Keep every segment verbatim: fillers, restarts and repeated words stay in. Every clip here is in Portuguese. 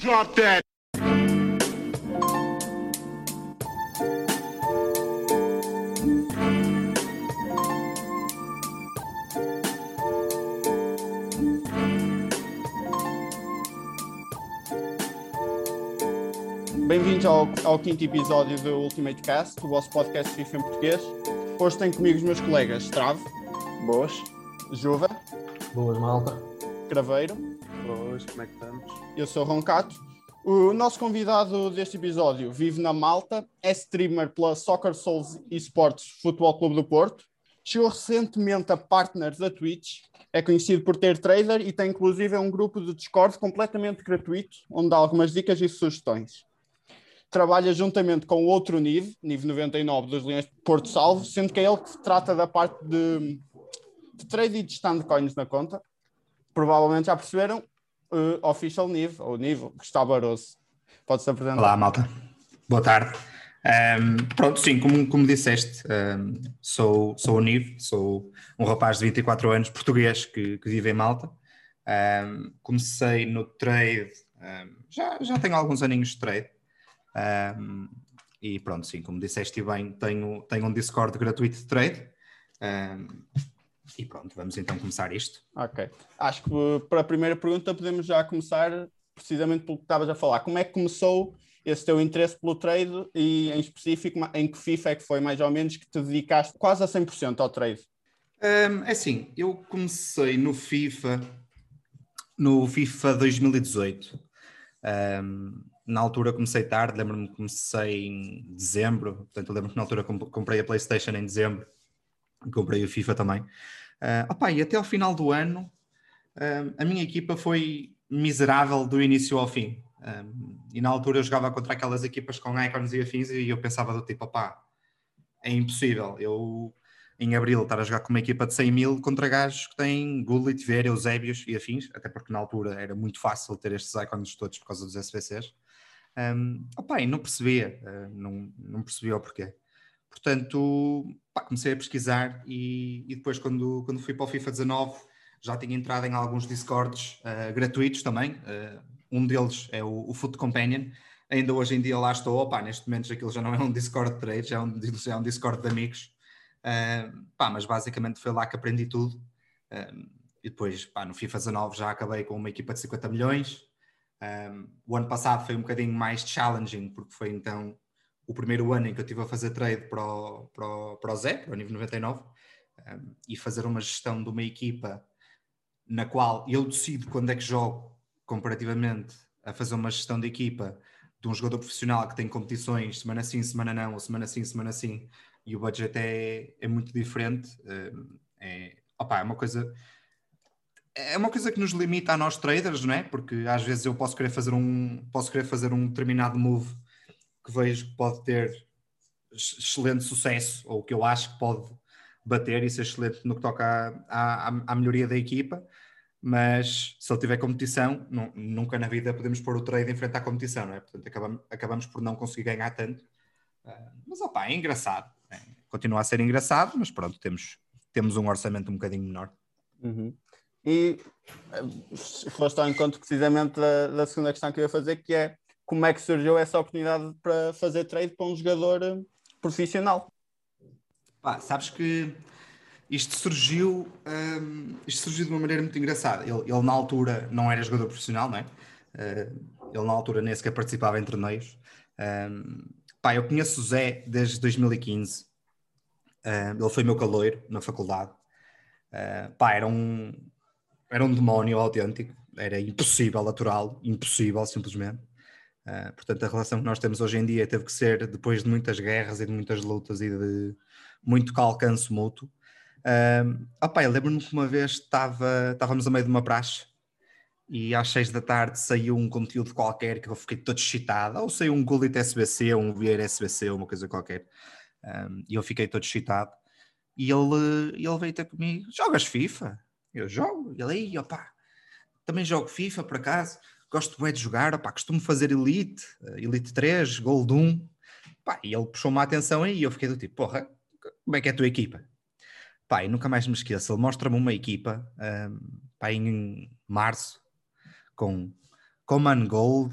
Drop that. Bem-vindos ao, ao quinto episódio do Ultimate Cast, o vosso podcast FIFA em português. Hoje tenho comigo os meus colegas Strave. Boas. Juva. Boas, malta. Craveiro. Boas, como é que estamos? Eu sou Roncato. O nosso convidado deste episódio vive na Malta, é streamer pela Soccer Souls Esportes Futebol Clube do Porto, chegou recentemente a partner da Twitch, é conhecido por ter trader e tem inclusive um grupo de Discord completamente gratuito, onde dá algumas dicas e sugestões. Trabalha juntamente com o outro Nive, Nive noventa e nove dos Leões de Porto Salvo, sendo que é ele que trata da parte de, de trade e de stand coins na conta. Provavelmente já perceberam, uh, Official Nive, ou Nive, Gustavo Barroso. Pode-se apresentar. Olá, malta. Boa tarde. Um, pronto, sim, como, como disseste, um, sou, sou o Nive, sou um rapaz de vinte e quatro anos, português, que, que vive em Malta. Um, comecei no trade, um, já, já tenho alguns aninhos de trade. Um, e pronto, sim, como disseste bem, tenho, tenho um Discord gratuito de trade. Um, e pronto, vamos então começar isto. Ok. Acho que para a primeira pergunta podemos já começar precisamente pelo que estavas a falar. Como é que começou esse teu interesse pelo trade e em específico em que FIFA é que foi mais ou menos que te dedicaste quase a cem por cento ao trade? Um, é assim, eu comecei no FIFA, no FIFA dois mil e dezoito. Um, na altura comecei tarde, lembro-me que comecei em dezembro, portanto eu lembro que na altura comprei a PlayStation em dezembro, comprei o FIFA também. Uh, opa, e até ao final do ano, uh, a minha equipa foi miserável do início ao fim. Um, e na altura eu jogava contra aquelas equipas com icons e afins e eu pensava do tipo, opá, é impossível. Eu, em abril, estar a jogar com uma equipa de cem mil contra gajos que têm Gullit, Vieira, Eusébios e afins, até porque na altura era muito fácil ter estes icons todos por causa dos S B Cs. Um, opa, e não percebia, uh, não, não percebia o porquê. Portanto, pá, comecei a pesquisar e, e depois quando, quando fui para o FIFA dezanove já tinha entrado em alguns Discords uh, gratuitos também. Uh, um deles é o, o Foot Companion. Ainda hoje em dia lá estou. Opa, neste momento aquilo já não é um Discord de trade, já é um, já é um Discord de amigos. Uh, pá, mas basicamente foi lá que aprendi tudo. Uh, e depois, pá, no FIFA dezanove já acabei com uma equipa de cinquenta milhões. Um, o ano passado foi um bocadinho mais challenging, porque foi então o primeiro ano em que eu estive a fazer trade para o, para o, para o Zé, para o nível noventa e nove, um, e fazer uma gestão de uma equipa na qual eu decido quando é que jogo, comparativamente a fazer uma gestão de equipa de um jogador profissional que tem competições semana sim, semana não, ou semana sim, semana sim, e o budget é, é muito diferente. Um, é, opa, é uma coisa... É uma coisa que nos limita a nós traders, não é? Porque às vezes eu posso querer fazer um, posso querer fazer um determinado move que vejo que pode ter excelente sucesso, ou que eu acho que pode bater e ser excelente no que toca à, à, à melhoria da equipa, mas se ele tiver competição, não, nunca na vida podemos pôr o trade em frente à competição, não é? Portanto, acabamos, acabamos por não conseguir ganhar tanto. Uh, mas, opá, é engraçado. É, continua a ser engraçado, mas pronto, temos, temos um orçamento um bocadinho menor. Uhum. E foste ao encontro precisamente da, da segunda questão que eu ia fazer, que é como é que surgiu essa oportunidade para fazer trade para um jogador profissional? Pá, sabes que isto surgiu, hum, isto surgiu de uma maneira muito engraçada. Ele, ele na altura não era jogador profissional, não é? Uh, ele na altura nem sequer participava em torneios. Um, pá, eu conheço o Zé desde dois mil e quinze. Uh, ele foi meu caloiro na faculdade. Uh, pá, era um... Era um demónio autêntico, era impossível aturá-lo, impossível simplesmente. Uh, portanto, a relação que nós temos hoje em dia teve que ser depois de muitas guerras e de muitas lutas e de muito calcanço mútuo. Uh, opa, eu lembro-me que uma vez estava, estávamos a meio de uma praxe e às seis da tarde saiu um conteúdo qualquer que eu fiquei todo excitado, ou saiu um Gullit S B C, ou um Vieira S B C, ou uma coisa qualquer. Um, e eu fiquei todo excitado. E ele, ele veio ter comigo, jogas FIFA? Eu jogo, ele aí, opá, também jogo FIFA por acaso, gosto bem de jogar, opá, costumo fazer Elite, Elite três, Gold um, pá, e ele puxou-me a atenção aí e eu fiquei do tipo, porra, como é que é a tua equipa? Pá, e nunca mais me esqueço, ele mostra-me uma equipa, um, pá, em março, com Coman Gold,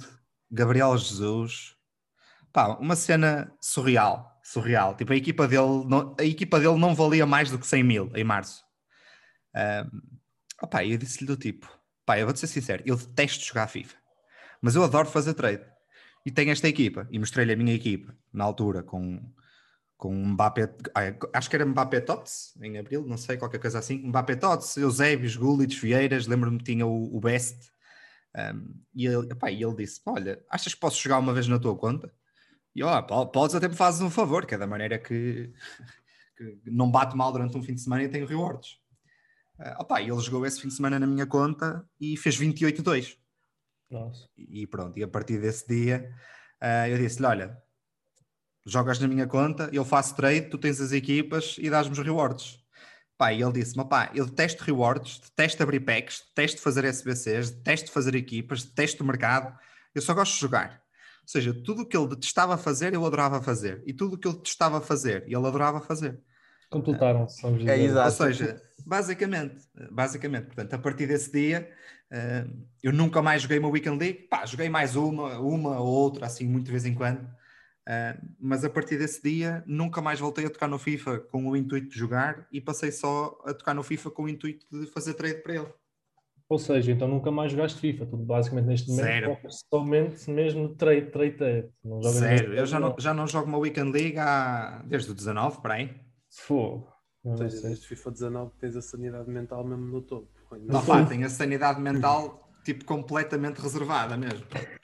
Gabriel Jesus, pá, uma cena surreal, surreal. Tipo, a equipa dele não, a equipa dele não valia mais do que cem mil em março. Um, opá, eu disse-lhe do tipo, pá, eu vou-te ser sincero, eu detesto jogar FIFA, mas eu adoro fazer trade. E tenho esta equipa, e mostrei-lhe a minha equipa, na altura, com, com Mbappé, acho que era Mbappé Tots, em abril, não sei, qualquer coisa assim, Mbappé Tots, Eusébios, Gullit, Vieiras, lembro-me que tinha o, o Best, um, e, ele, epá, e ele disse, olha, achas que posso jogar uma vez na tua conta? E ó, oh, podes até me fazes um favor, que é da maneira que, que não bate mal durante um fim de semana e tenho rewards. Uh, opa, ele jogou esse fim de semana na minha conta e fez vinte e oito a dois. Nossa. E pronto, e a partir desse dia uh, eu disse-lhe, olha, jogas na minha conta, eu faço trade, tu tens as equipas e dás-me os rewards. Pá, e ele disse-me, pá, eu detesto rewards, detesto abrir packs, detesto fazer S B Cs, detesto fazer equipas, detesto o mercado, eu só gosto de jogar. Ou seja, tudo o que ele detestava fazer, eu adorava fazer. E tudo o que ele detestava fazer, ele adorava fazer. Completaram-se, vamos dizer. É, exato. Ou seja, basicamente, basicamente, portanto, a partir desse dia, uh, eu nunca mais joguei uma Weekend League. Pá, joguei mais uma, uma ou outra, assim, muito de vez em quando. Uh, mas a partir desse dia, nunca mais voltei a tocar no FIFA com o intuito de jogar e passei só a tocar no FIFA com o intuito de fazer trade para ele. Ou seja, então nunca mais jogaste FIFA. Tudo basicamente neste momento Zero. focas somente mesmo trade, trade, trade. Não jogas Zero. mesmo, Eu já não, não. já não jogo uma Weekend League há, desde o dezanove, para aí. Fogo. Ou Não seja, sei. desde FIFA dezanove tens a sanidade mental mesmo no topo. Não, pá, tenho a sanidade mental tipo completamente reservada mesmo.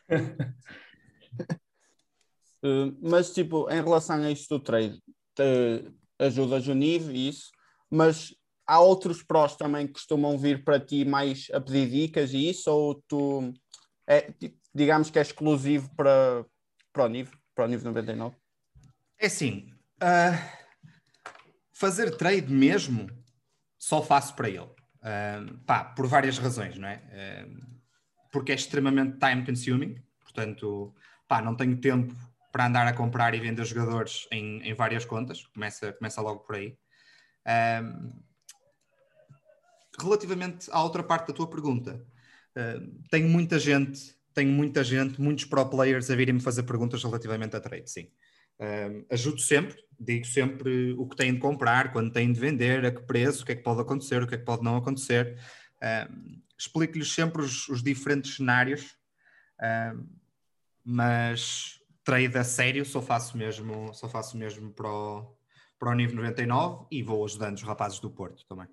Uh, mas, tipo, em relação a isto do trade, te ajudas o nível e isso, mas há outros prós também que costumam vir para ti mais a pedir dicas e isso, ou tu, é, tipo, digamos que é exclusivo para, para o nível, para o nível noventa e nove? É assim, uh, fazer trade mesmo só faço para ele. Uh, pá, por várias razões, não é? Uh, porque é extremamente time consuming, portanto, pá, não tenho tempo para andar a comprar e vender jogadores em, em várias contas, começa, começa logo por aí. Um, relativamente à outra parte da tua pergunta, uh, tenho muita gente, tenho muita gente, muitos pro players a virem-me fazer perguntas relativamente a trade, sim. Um, ajudo sempre, digo sempre o que têm de comprar, quando têm de vender, a que preço, o que é que pode acontecer, o que é que pode não acontecer. Um, explico-lhes sempre os, os diferentes cenários, um, mas trade a sério só faço mesmo, só faço mesmo para o, para o nível noventa e nove e vou ajudando os rapazes do Porto também.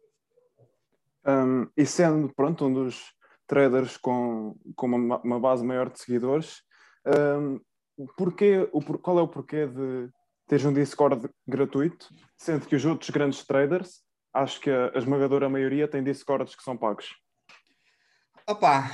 Um, e sendo, pronto, um dos traders com, com uma, uma base maior de seguidores, um, porquê, o, qual é o porquê de teres um Discord gratuito, sendo que os outros grandes traders, acho que a, a esmagadora maioria tem Discords que são pagos? Opá,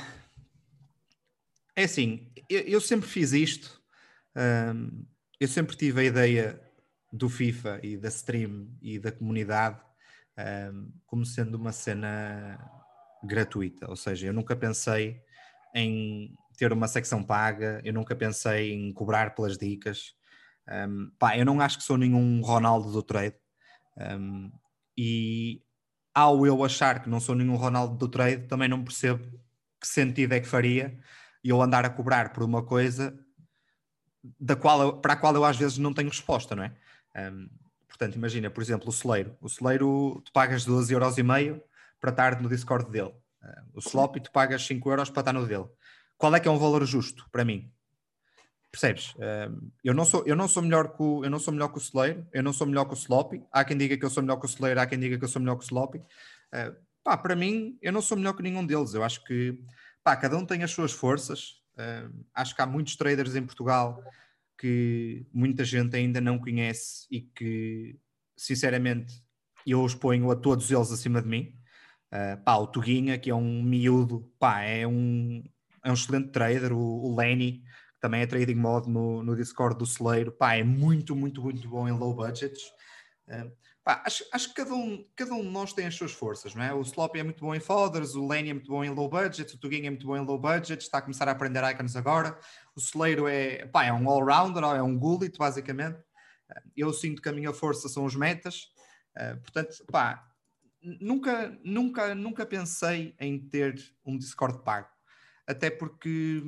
é assim, eu, eu sempre fiz isto, um, eu sempre tive a ideia do FIFA e da stream e da comunidade um, como sendo uma cena gratuita, ou seja, eu nunca pensei em ter uma secção paga, eu nunca pensei em cobrar pelas dicas. Um, pá, eu não acho que sou nenhum Ronaldo do trade, um, e ao eu achar que não sou nenhum Ronaldo do trade, também não percebo que sentido é que faria eu andar a cobrar por uma coisa da qual eu, para a qual eu às vezes não tenho resposta, não é? Um, portanto, imagina, por exemplo, o Celeiro. O Celeiro, tu pagas doze euros e meio para estar no Discord dele. Uh, o Sloppy, tu pagas cinco euros para estar no dele. Qual é que é um valor justo para mim? Percebes? Uh, eu, não sou, eu, não sou melhor que o, eu não sou melhor que o Celeiro, eu não sou melhor que o Sloppy. Há quem diga que eu sou melhor que o Celeiro, há quem diga que eu sou melhor que o Sloppy. Uh, pá, para mim, eu não sou melhor que nenhum deles. Eu acho que pá, cada um tem as suas forças. Uh, acho que há muitos traders em Portugal que muita gente ainda não conhece e que, sinceramente, eu os ponho a todos eles acima de mim. Uh, pá, o Tuguinha, que é um miúdo, pá, é um, é um excelente trader. O, o Lenny, que também é trading mode no, no Discord do Celeiro, pá, é muito, muito, muito bom em low budgets. Uh, pá, acho, acho que cada um, cada um de nós tem as suas forças, não é? O Sloppy é muito bom em fodders, o Lenny é muito bom em low budget, o Tuguinha é muito bom em low budget, está a começar a aprender icons agora. O Celeiro é, pá, é um all-rounder, é um Gullit, basicamente. Eu sinto que a minha força são os metas. Uh, portanto, pá, nunca, nunca, nunca pensei em ter um Discord pago. Até porque,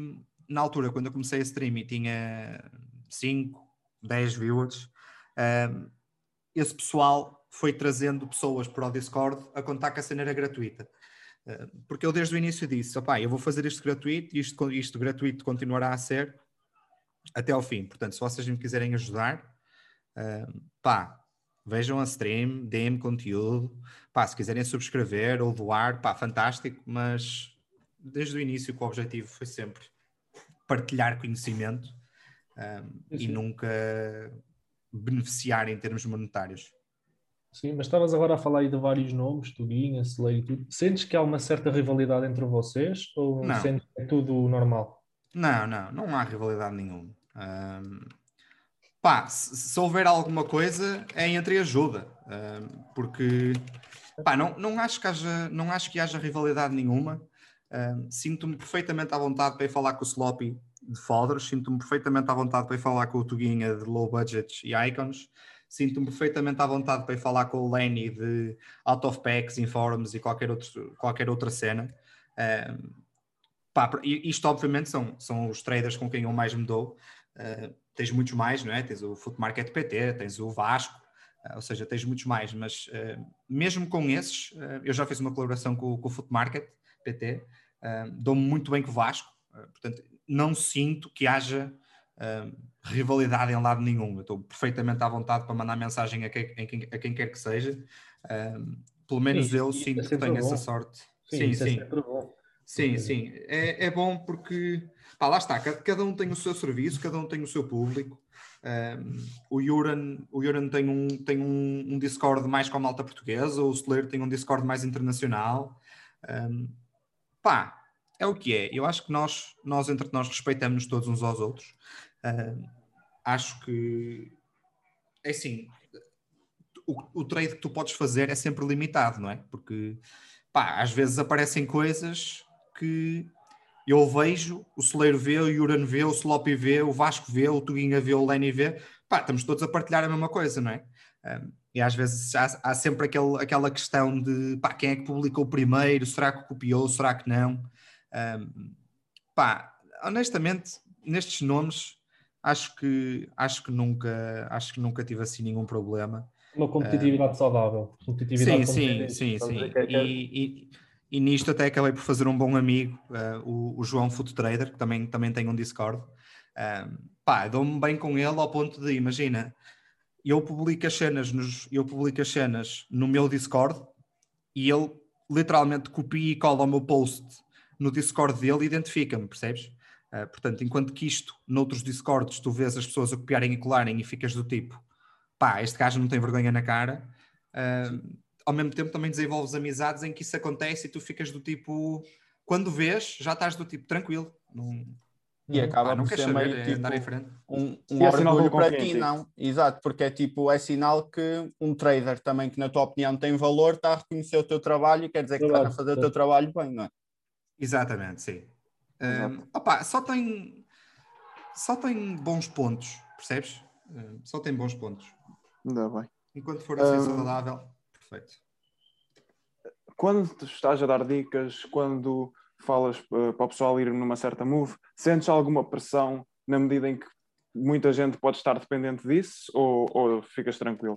na altura, quando eu comecei a stream e tinha cinco, dez viewers, um, esse pessoal foi trazendo pessoas para o Discord a contar que a cena era gratuita. Uh, porque eu desde o início disse, opá, eu vou fazer isto gratuito e isto, isto gratuito continuará a ser até ao fim. Portanto, se vocês me quiserem ajudar, uh, pá, vejam a stream, deem-me conteúdo, pá, se quiserem subscrever ou doar, pá, fantástico, mas desde o início que o objetivo foi sempre partilhar conhecimento um, e nunca beneficiar em termos monetários. Sim, mas estavas agora a falar aí de vários nomes, Tuguinha, Slay e tudo. Sentes que há uma certa rivalidade entre vocês ou Não. sentes que é tudo normal? Não, não, não há rivalidade nenhuma. Um, pá, se, se houver alguma coisa é entre ajuda, um, porque pá, não, não, acho que haja, não acho que haja rivalidade nenhuma. Um, sinto-me perfeitamente à vontade para ir falar com o Sloppy de Folders, sinto-me perfeitamente à vontade para ir falar com o Tuguinha de Low Budgets e Icons, sinto-me perfeitamente à vontade para ir falar com o Lenny de Out of Packs, Inforums e qualquer, outro, qualquer outra cena. Um, pá, isto obviamente são, são os traders com quem eu mais me dou. Uh, tens muitos mais, não é? Tens o Foot Market P T, tens o Vasco, uh, ou seja, tens muitos mais, mas uh, mesmo com esses, uh, eu já fiz uma colaboração com, com o Foot Market P T, uh, dou-me muito bem com o Vasco, uh, portanto não sinto que haja uh, rivalidade em lado nenhum. Eu estou perfeitamente à vontade para mandar mensagem a quem, a quem, a quem quer que seja. Uh, pelo menos Sim, eu isso sinto é que sempre tenho bom. essa sorte. Sim, Sim, isso é sim. sempre bom. Sim, Porque- sim. É, é bom porque, pá, lá está, ca- cada um tem o seu serviço, cada um tem o seu público. Um, o Yuran, o Yuran tem, um, tem um, um Discord mais com a malta portuguesa, o Slayer tem um Discord mais internacional. Um, pá, é o que é. Eu acho que nós, nós entre nós, respeitamos todos uns aos outros. Um, acho que, é assim, o, o trade que tu podes fazer é sempre limitado, não é? Porque, pá, às vezes aparecem coisas que eu vejo, o Celeiro vê, o Yuran vê, o Sloppy vê, o Vasco vê, o Tuguinha vê, o Lenny vê. Pá, estamos todos a partilhar a mesma coisa, não é? Um, e às vezes há, há sempre aquele, aquela questão de, pá, quem é que publicou primeiro? Será que copiou? Será que não? Um, pá, honestamente, nestes nomes, acho que, acho que nunca, acho que nunca tive assim nenhum problema. Uma competitividade saudável. Competitividade Sim, sim, competente. sim, Estás a dizer sim. que é- que é- E, e, e nisto até acabei por fazer um bom amigo, uh, o, o João Foot Trader, que também, também tem um Discord. Um, pá, dou-me bem com ele ao ponto de, imagina, eu publico as cenas, nos, eu publico as cenas no meu Discord e ele literalmente copia e cola o meu post no Discord dele e identifica-me, percebes? Uh, portanto, enquanto que isto, noutros Discords, tu vês as pessoas a copiarem e colarem e ficas do tipo, pá, este gajo não tem vergonha na cara. Uh, ao mesmo tempo também desenvolves amizades em que isso acontece e tu ficas do tipo, quando vês, já estás do tipo tranquilo. Não, E acaba pá, não por queres ser saber, meio é tipo andar em frente. um, um E é sinal que orgulho ele para confia em ti, ti. não? Exato, porque é tipo, é sinal que um trader também que na tua opinião tem valor está a reconhecer o teu trabalho e quer dizer que estás a Trabalho, fazer o certo. teu trabalho bem, não é? Exatamente, sim. Exato. Um, opá, só tem só tem bons pontos, percebes? Um, só tem bons pontos. Ainda bem. Enquanto for assim Um, saudável, perfeito. Quando tu estás a dar dicas, quando falas uh, para o pessoal ir numa certa move, sentes alguma pressão na medida em que muita gente pode estar dependente disso ou, ou ficas tranquilo?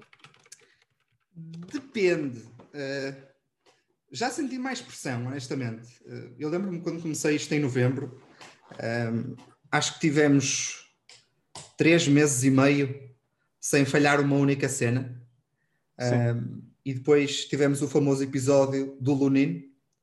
Depende. Uh, já senti mais pressão, honestamente. Uh, eu lembro-me quando comecei isto em novembro, um, acho que tivemos três meses e meio sem falhar uma única cena. Um, e depois tivemos o famoso episódio do Lunin,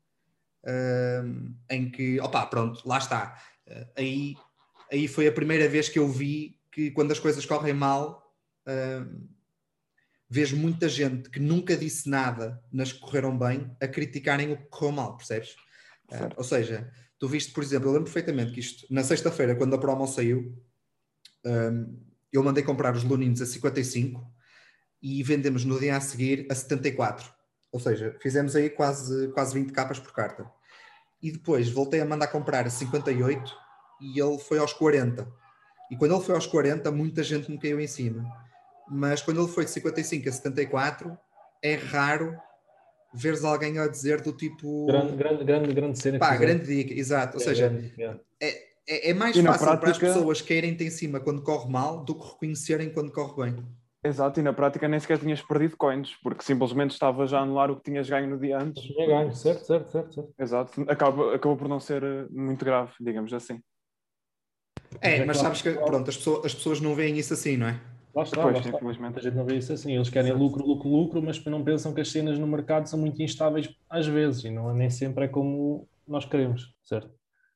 um, em que, opá, pronto, lá está. Uh, aí, aí foi a primeira vez que eu vi que quando as coisas correm mal, um, vejo muita gente que nunca disse nada nas que correram bem a criticarem o que correu mal, percebes? Uh, ou seja, tu viste, por exemplo, eu lembro perfeitamente que isto, na sexta-feira, quando a promo saiu, um, eu mandei comprar os Lunins a cinquenta e cinco e vendemos no dia a seguir a setenta e quatro. Ou seja, fizemos aí quase, quase vinte capas por carta. E depois voltei a mandar comprar a cinquenta e oito e ele foi aos quarenta. E quando ele foi aos quarenta, muita gente me caiu em cima. Mas quando ele foi de cinquenta e cinco a setenta e quatro, é raro veres alguém a dizer do tipo... Grande, grande, grande, grande cena que Pá, fizeste. grande dica, exato. Ou É, seja, grande, yeah. é, É, é mais E na fácil para as prática- pessoas caírem-te em cima quando corre mal do que reconhecerem quando corre bem. Exato, e na prática nem sequer tinhas perdido coins, porque simplesmente estavas a anular o que tinhas ganho no dia antes. Tinha ganho, certo, certo, certo, certo. Exato, acaba, acabou por não ser eh, muito grave, digamos assim. É, é mas claro sabes que que- pronto, as pessoas, as pessoas não veem isso assim, não é? Lá está, Pois, lá está. infelizmente. Muita gente não vê isso assim. Eles querem lucro, lucro, lucro, mas não pensam que as cenas no mercado são muito instáveis às vezes e não, nem sempre é como nós queremos, certo?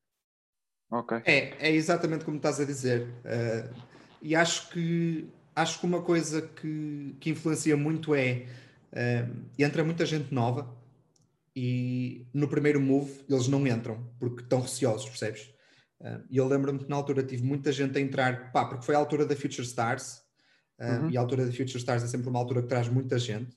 Ok. É, é exatamente como estás a dizer. Uh, e acho que acho que uma coisa que, que influencia muito é uh, entra muita gente nova e no primeiro move eles não entram porque estão receosos, percebes? Uh, E eu lembro-me que na altura tive muita gente a entrar, pá, porque foi a altura da Future Stars, uh, Uhum. e a altura da Future Stars é sempre uma altura que traz muita gente.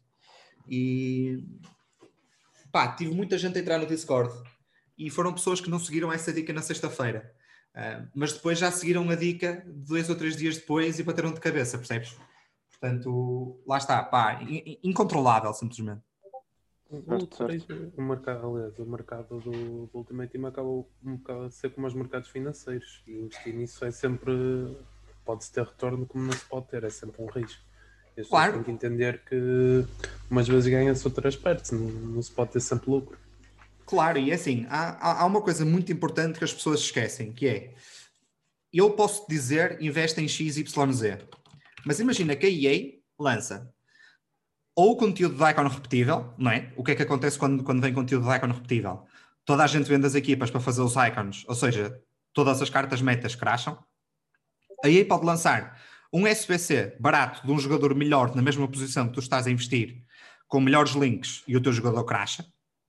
E pá, tive muita gente a entrar no Discord e foram pessoas que não seguiram essa dica na sexta-feira. Uh, mas depois já seguiram a dica dois ou três dias depois e bateram de cabeça, percebes? Portanto, lá está, pá, in- incontrolável simplesmente. O, Certo, certo. trade- o mercado, aliás, o mercado do, do Ultimate Team acaba um bocado a ser como os mercados financeiros e investir nisso é sempre, pode-se ter retorno como não se pode ter, é sempre um risco. E as pessoas Claro. têm que entender que umas vezes ganha-se, outras perde-se, não, não se pode ter sempre lucro. Claro, e é assim, há, há- há uma coisa muito importante que as pessoas esquecem, que é, eu posso dizer, investe em X Y Z, mas imagina que a E A lança ou o conteúdo de Icon repetível, não é? O que é que acontece quando, quando vem conteúdo de Icon repetível? Toda a gente vende as equipas para fazer os Icons, ou seja, todas as cartas metas crasham. A E A pode lançar um S B C barato de um jogador melhor na mesma posição que tu estás a investir, com melhores links e o teu jogador crasha.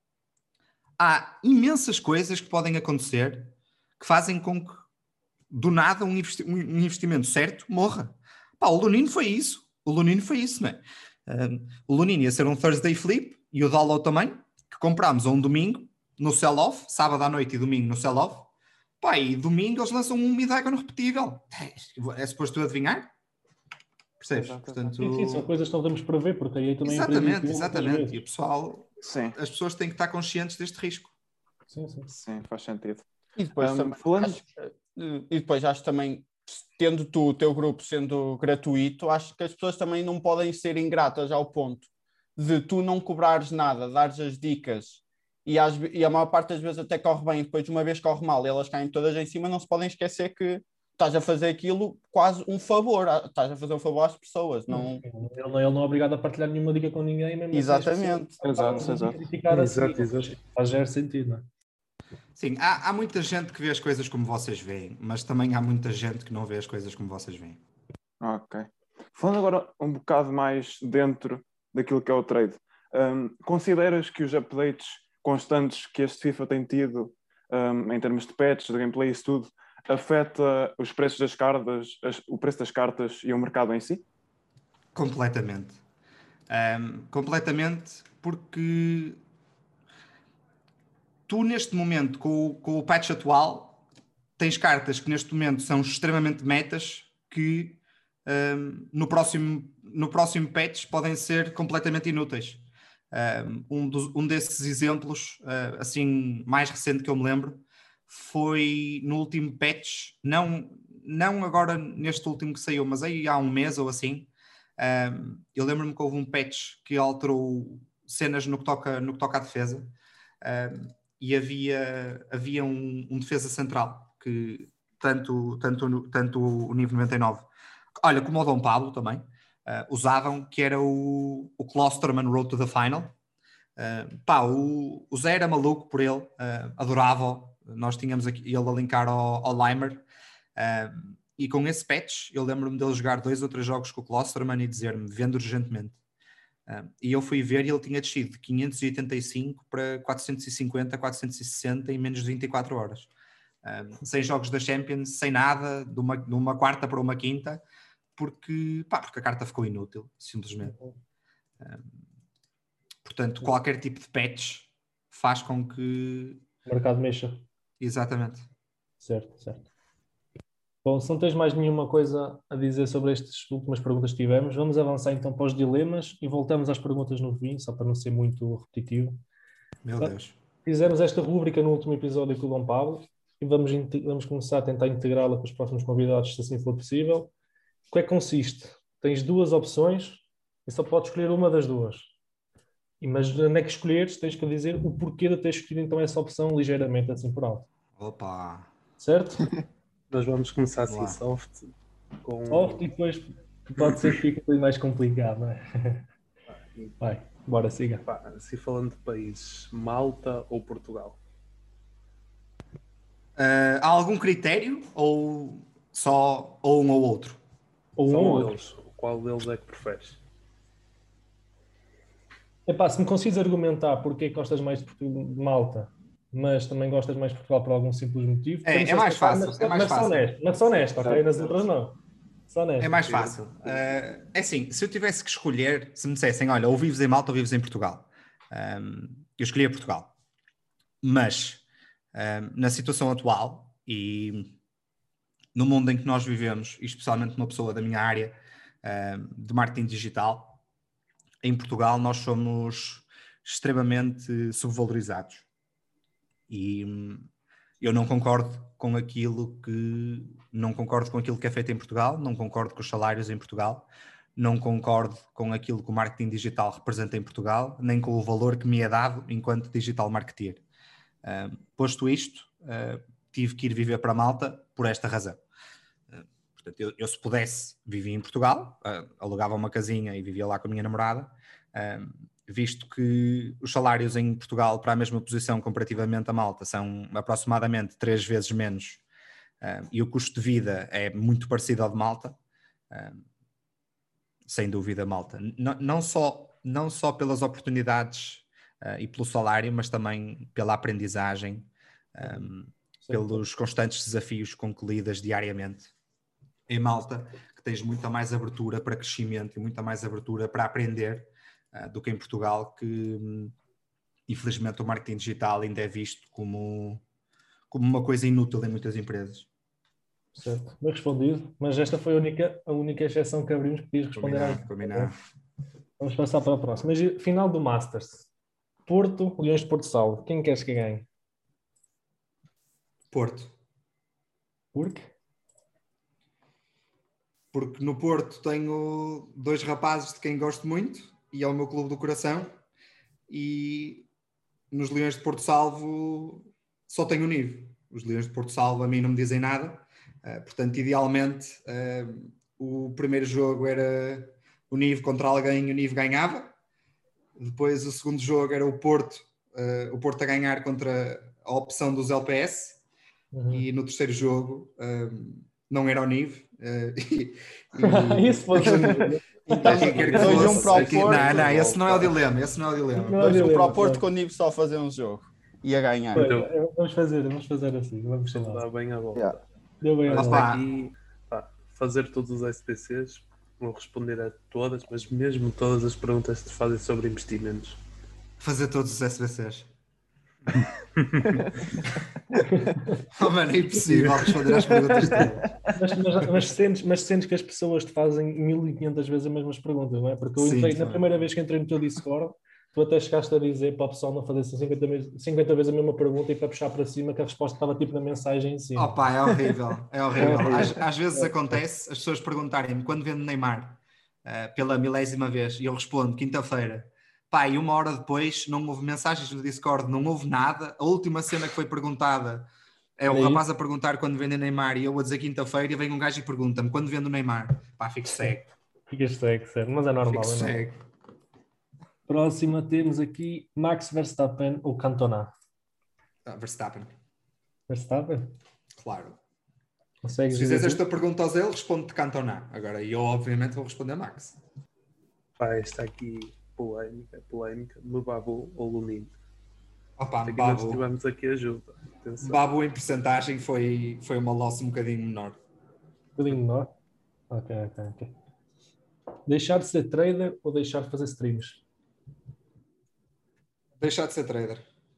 Há imensas coisas que podem acontecer que fazem com que do nada um, investi- um investimento certo morra. Pá, o Lunino foi isso. O Lunino foi isso, não é? Um, o Lunino ia ser um Thursday flip e o download também, que comprámos a um domingo no sell-off, sábado à noite e domingo no sell-off. Pá, e domingo eles lançam um mid-icon repetível. É, é suposto tu adivinhar? Percebes? Exato, Portanto, Sim, sim, são coisas que não podemos prever, porque aí também exatamente, acredito muitas exatamente. E o vezes. pessoal, Sim, as pessoas têm que estar conscientes deste risco. Sim, sim. sim, faz sentido. E depois, Um, também, falando- acho, que- e depois acho também, tendo tu o teu grupo sendo gratuito, acho que as pessoas também não podem ser ingratas ao ponto de tu não cobrares nada, dares as dicas e, às ve- e a maior parte das vezes até corre bem, depois de uma vez corre mal e elas caem todas em cima, não se podem esquecer que estás a fazer aquilo quase um favor, a- estás a fazer um favor às pessoas, não... Ele, não, ele não é obrigado a partilhar nenhuma dica com ninguém, mesmo assim as Exatamente. pessoas Exato, acabam exato. de criticar a Exato, seguir. exato. Faz zero sentido, não é? Sim, há, há muita gente que vê as coisas como vocês veem, mas também há muita gente que não vê as coisas como vocês veem. Ok. Falando agora um bocado mais dentro daquilo que é o trade, um, consideras que os updates constantes que este FIFA tem tido, um, em termos de patches, de gameplay e isso tudo, afeta os preços das cartas, as- o preço das cartas e o mercado em si? Completamente. Ahm, completamente, porque tu neste momento, com, o- com o patch atual, tens cartas que neste momento são extremamente metas que ahm, no, próximo, no próximo patch podem ser completamente inúteis. Ahm, Um, dos- um desses exemplos, ah, assim, mais recente que eu me lembro, foi no último patch, não, não agora neste último que saiu, mas aí há um mês ou assim. Um, eu lembro-me que houve um patch que alterou cenas no que toca, no que toca à defesa, um, e havia, havia um, um defesa central que tanto, tanto, tanto o nível noventa e nove, olha, como o Dom Pablo também, uh, usavam, que era o, o Klosterman Road to the Final. Uh, pá, o, o Zé era maluco por ele, uh, adorava-o. Nós tínhamos aqui, ele a linkar ao, ao Limer. Uh, e com esse patch, eu lembro-me dele jogar dois ou três jogos com o Klosterman e dizer-me, vendo urgentemente. Uh, e eu fui ver e ele tinha descido de quinhentos e oitenta e cinco para quatrocentos e cinquenta, quatrocentos e sessenta em menos de vinte e quatro horas. Uh, sem jogos da Champions, sem nada, de uma, de uma quarta para uma quinta, porque, pá, porque a carta ficou inútil, simplesmente. Uh, portanto, qualquer tipo de patch faz com que... O mercado mexa. Exatamente. Certo, certo. Bom, se não tens mais nenhuma coisa a dizer sobre estas últimas perguntas que tivemos, vamos avançar então para os dilemas e voltamos às perguntas no fim, só para não ser muito repetitivo. Meu Então, Deus. fizemos esta rúbrica no último episódio com o Dom Pablo e vamos, vamos começar a tentar integrá-la com os próximos convidados, se assim for possível. O que é que consiste? Tens duas opções e só podes escolher uma das duas. E, mas onde é que escolheres, tens que dizer o porquê de ter escolhido então essa opção ligeiramente assim por alto. Opa! Certo? Nós vamos começar assim Lá. soft. Com... Soft e depois pode ser que fique um bocadinho mais complicado, não é? Vai, bora, siga. Pá, assim falando de países, Malta ou Portugal? Uh, há algum critério ou só ou um ou outro? Ou um Só ou um outro. deles. Qual deles é que preferes? Epá, se me conseguires argumentar porque é que gostas mais de, Portu- de Malta, mas também gostas mais de Portugal por algum simples motivo, É, podemos é mais aceitar, fácil, mas, é mais mas só fácil. nesta, mas só nesta, ok? Nas outras não. Só nesta. É mais fácil. Uh, é assim, se eu tivesse que escolher, se me dissessem, olha, ou vives em Malta ou vives em Portugal, um, eu escolhia Portugal. Mas, um, na situação atual e no mundo em que nós vivemos, e especialmente uma pessoa da minha área um, de marketing digital, em Portugal nós somos extremamente subvalorizados. E hum, eu não concordo com aquilo que não concordo com aquilo que é feito em Portugal, não concordo com os salários em Portugal, não concordo com aquilo que o marketing digital representa em Portugal, nem com o valor que me é dado enquanto digital marketeer. Uh, posto isto, uh, tive que ir viver para Malta por esta razão. Uh, portanto, eu, eu se pudesse vivia em Portugal, uh, alugava uma casinha e vivia lá com a minha namorada, uh, visto que os salários em Portugal para a mesma posição comparativamente a Malta são aproximadamente três vezes menos uh, e o custo de vida é muito parecido ao de Malta, uh, sem dúvida Malta. N- não, só, não só pelas oportunidades uh, e pelo salário, mas também pela aprendizagem, um, pelos constantes desafios com que lidas diariamente. Em Malta, que tens muita mais abertura para crescimento e muita mais abertura para aprender Uh, do que em Portugal, que um, infelizmente o marketing digital ainda é visto como, como uma coisa inútil em muitas empresas. Certo, bem respondido, mas esta foi a única, a única exceção que abrimos que podias responder. Combinado, combinado. Vamos passar para a próxima. Mas, final do Masters. Porto, Leões de Porto Salvo. Quem queres que ganhe? Porto. Por quê? Porque no Porto tenho dois rapazes de quem gosto muito e é o meu clube do coração, e nos Leões de Porto Salvo só tenho o Nive. Os Leões de Porto Salvo a mim não me dizem nada, uh, portanto idealmente uh, o primeiro jogo era o Nive contra alguém e o Nive ganhava, depois o segundo jogo era o Porto, uh, o Porto a ganhar contra a opção dos L P S, uhum. E no terceiro jogo uh, não era o Nive, uh, e, e... Isso foi então, quem quer que dois fosse, um para o aqui, Porto. não, não, esse não é o dilema, esse não é o dilema. dois um para o Porto com o Nive só a fazer um jogo e a ganhar. Então, vamos fazer, vamos fazer assim, vamos dar bem a volta. Yeah. Deu bem a Mas volta. aqui, pá, fazer todos os S P Cs, vou responder a todas, mas mesmo todas as perguntas que te fazem sobre investimentos. Fazer todos os S B Cs. Oh, mano, é impossível responder às perguntas todas. Mas, mas, mas, sentes, mas sentes que as pessoas te fazem mil e quinhentas vezes as mesmas perguntas, não é? Porque eu entrei, Sim, na sim. primeira vez que entrei no teu Discord, tu até chegaste a dizer para o pessoal não fazer cinquenta vezes, cinquenta vezes a mesma pergunta e para puxar para cima, que a resposta estava tipo na mensagem em cima. Oh, pá, é horrível, é horrível. Às, às vezes acontece as pessoas perguntarem-me quando vendo Neymar uh, pela milésima vez e eu respondo quinta-feira. Pá, e uma hora depois não houve mensagens no Discord, não houve nada. A última cena que foi perguntada é o Aí. rapaz a perguntar quando vende Neymar e eu a dizer quinta-feira e vem um gajo e pergunta-me quando vendo Neymar. Pá, fico cego. Ficas cego, certo? Mas é normal. Fico É normal. cego. Próxima temos aqui Max Verstappen ou Cantona? Ah, Verstappen, Verstappen? claro. Consegues Se fizeres dizer esta pergunta aos ele, responde-te Cantona. Agora, eu obviamente vou responder Max. Pá, esta aqui, polémica, polémica, Mbabu ou Lunin? Opa, Aqui nós Babu. tivemos aqui ajuda. Atenção. Babu em percentagem foi, foi uma loss um bocadinho menor. um bocadinho menor? Ok, ok, ok. Deixar de ser trader ou deixar de fazer streams? Deixar de ser trader.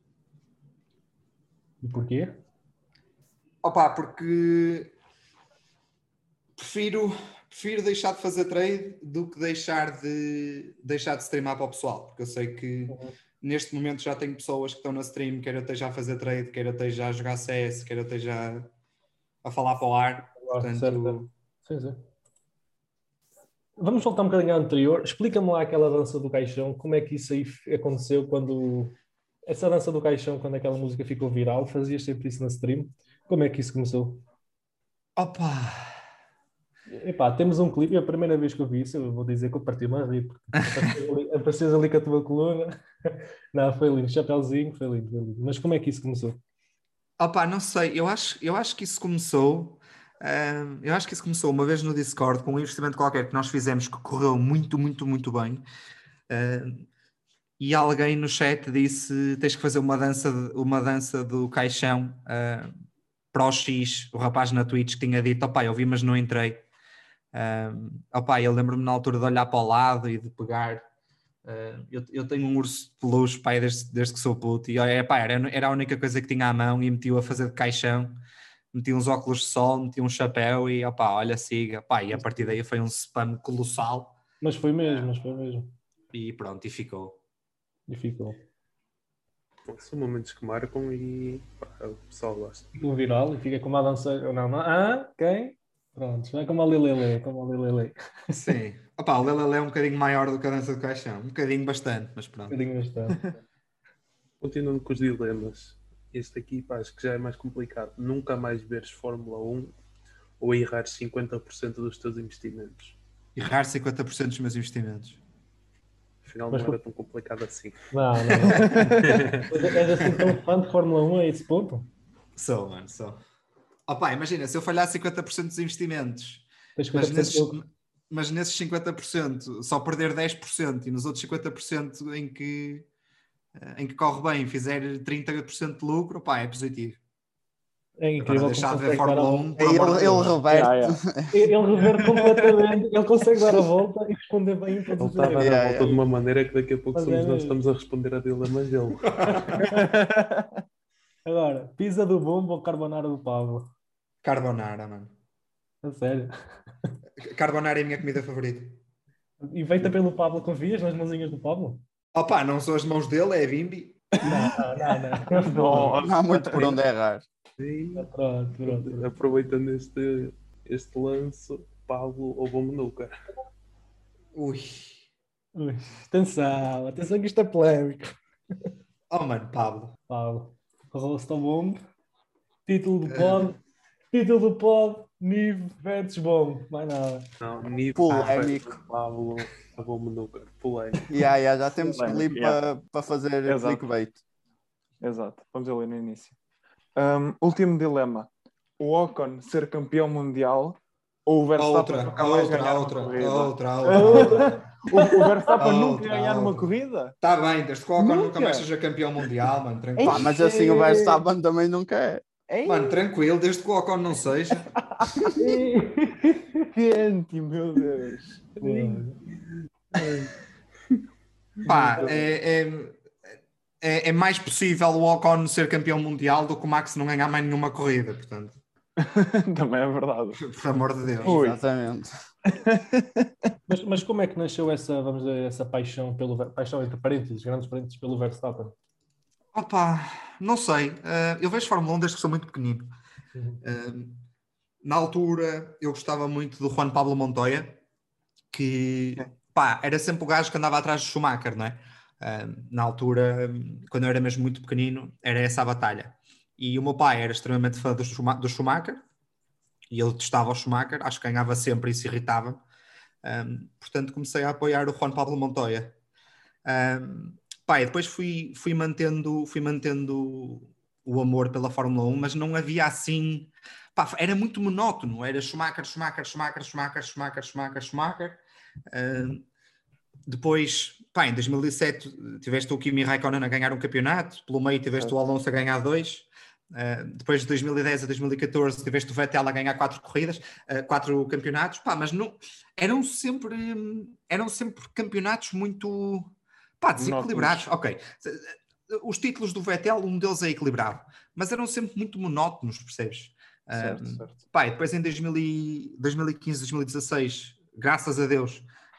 E porquê? Opa, porque prefiro, prefiro deixar de fazer trade do que deixar de, deixar de streamar para o pessoal, porque eu sei que neste momento já tenho pessoas que estão na stream, quer eu esteja a fazer trade, quer eu esteja a jogar C S, quer eu esteja a falar para o ar. Portanto, certo. Sim, sim. Vamos voltar um bocadinho ao anterior. Explica-me lá aquela dança do caixão, como é que isso aí aconteceu quando... Essa dança do caixão, quando aquela música ficou viral, fazias sempre isso na stream? Como é que isso começou? Opa! Epá, temos um clipe, e a primeira vez que eu vi isso, eu vou dizer que eu parti-me a rir, porque apareces ali, apareces ali com a tua coluna. Não, foi lindo, chapéuzinho, foi lindo, foi lindo. Mas como é que isso começou? Opa, não sei, eu acho, eu acho que isso começou, hum, eu acho que isso começou uma vez no Discord com um investimento qualquer que nós fizemos que correu muito, muito, muito bem. Hum, e alguém no chat disse: tens que fazer uma dança, de- uma dança do caixão hum, para o X, o rapaz na Twitch que tinha dito: opá, eu vi, mas não entrei. Um, opá, eu lembro-me na altura de olhar para o lado e de pegar. Uh, eu, eu tenho um urso de peluche, pai, desde, desde que sou puto, e é, pá, era, era a única coisa que tinha à mão e meti-o a fazer de caixão. Meti uns óculos de sol, meti um chapéu e opá, olha, siga. Pá, e a partir daí foi um spam colossal. Mas foi mesmo, mas foi mesmo. E pronto, e ficou. E ficou. São momentos que marcam e pá, o pessoal gosta. Ficou viral e fica como a dança. Não, não. Ah, quem? Pronto, vai como a Lelele, como a Lelele. Sim. Opá, o Lelele é um bocadinho maior do que a dança do caixão. Um bocadinho bastante, mas Um pronto. bocadinho bastante. Continuando com os dilemas, este aqui pá, acho que já é mais complicado. Nunca mais veres Fórmula um ou errar cinquenta por cento dos teus investimentos. Errar cinquenta por cento dos meus investimentos. Afinal, Mas não por- era tão complicado assim. Não, não, não. És assim tão fã de Fórmula um a esse ponto? Sou, mano, sou. Opa, imagina, se eu falhar cinquenta por cento dos investimentos, Tens mas cinquenta por cento nesses, de lucro. mas nesses cinquenta por cento só perder dez por cento e nos outros cinquenta por cento em que, eh, em que corre bem fizer trinta por cento de lucro, opá, é positivo. É Agora incrível como deixar de ver consegue dar a Fórmula volta. um, por Ele, amor de ele Deus. reverte. Yeah, Ele ele reverte completamente, ele consegue dar a volta e responder bem em Ele todos os está a dar a dilemas. volta Yeah, de uma maneira que daqui a pouco Mas somos é nós mesmo. que estamos a responder a dilemas dele. Agora, pizza do bombo ou carbonara do Pablo? Carbonara, mano. A sério. Carbonara é a minha comida favorita. E feita pelo Pablo, confias nas mãozinhas do Pablo? Opa, não são as mãos dele, é a Bimbi. Não, não, não. não. Não há muito por onde errar. E Pronto, pronto, pronto. aproveitando este, este lance, Pablo ou Bombenuca. Ui. Ui, atenção, atenção que isto é polémico. Oh, mano, Pablo. Pablo, rosto ao bombo. Título do pod. Título do pod. Nive versus bombo. Mais nada. Não, nível Polémico. Pablo a Bombenuca. Polémico. Yeah, yeah, já temos Polémico, clipe yeah. para para fazer Exato. clickbait. Exato, vamos ali no início. Um, último dilema: o Ocon ser campeão mundial ou o A Verstappen outra, nunca a mais outra, ganhar a uma outra, corrida? a outra, a outra, a outra. O, o Verstappen A nunca outra, a ganhar uma outra. corrida? Tá bem, desde que o Ocon nunca Nunca. mais seja campeão mundial, mano, tranquilo. Pá, mas assim o Verstappen também não quer. Ei, Mano, tranquilo, desde que o Ocon não seja. que anti, meu Deus. Pá, é, é, é, é mais possível o Ocon ser campeão mundial do que o Max não ganhar mais nenhuma corrida, portanto, Também é verdade. por amor de Deus. Ui. Exatamente. Mas, mas como é que nasceu essa, vamos dizer, essa paixão pelo Ver- paixão entre parênteses, grandes parênteses pelo Verstappen? Opa, não sei. Uh, eu vejo Fórmula um desde que sou muito pequenino. Uhum. Uh, na altura, eu gostava muito do Juan Pablo Montoya, que pá, era sempre o gajo que andava atrás do Schumacher, não é? Uh, na altura, quando eu era mesmo muito pequenino, era essa a batalha. E o meu pai era extremamente fã do, Schuma- do Schumacher, e ele testava o Schumacher, acho que ganhava sempre e se irritava. Um, portanto, comecei a apoiar o Juan Pablo Montoya. Um, pá, e depois fui, fui, mantendo, fui mantendo o amor pela Fórmula um, mas não havia assim... Pá, era muito monótono, era Schumacher, Schumacher, Schumacher, Schumacher, Schumacher, Schumacher, Schumacher. Um, depois, pá, em dois mil e sete tiveste o Kimi Raikkonen a ganhar um campeonato, pelo meio tiveste o Alonso a ganhar dois. Uh, depois de dois mil e dez a dois mil e catorze tiveste o Vettel a ganhar quatro corridas, uh, quatro campeonatos, pá, mas não, eram sempre eram sempre campeonatos muito pá, desequilibrados. Ok, os títulos do Vettel, um deles é equilibrado, mas eram sempre muito monótonos, percebes? Certo, Uh, certo. pá, e depois em dois mil e quinze, dois mil e dezasseis, graças a Deus,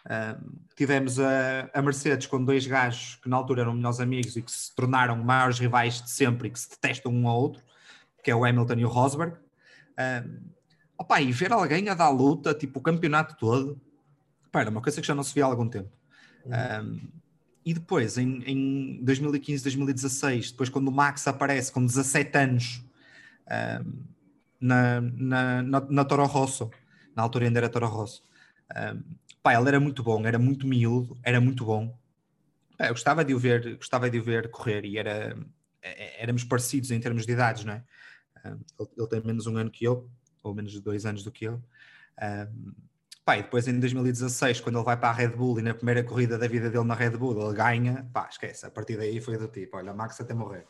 Um, tivemos a, a Mercedes com dois gajos que na altura eram melhores amigos e que se tornaram maiores rivais de sempre e que se detestam um ao outro, que é o Hamilton e o Rosberg. Um, opa, e ver alguém a dar luta, tipo o campeonato todo, pá, era uma coisa que já não se via há algum tempo. Um, e depois, em, em dois mil e quinze, dois mil e dezasseis, depois quando o Max aparece com dezassete anos um, na, na, na, na Toro Rosso, na altura ainda era Toro Rosso, um, pá, ele era muito bom, era muito miúdo, era muito bom. Pá, eu gostava de o ver, gostava de o ver correr e era, éramos parecidos em termos de idades, não é? Um, ele, ele tem menos um ano que eu, ou menos dois anos do que eu. Um, pá, e depois em dois mil e dezasseis, quando ele vai para a Red Bull e na primeira corrida da vida dele na Red Bull ele ganha, pá, esquece, a partir daí foi do tipo, olha, Max até morrer.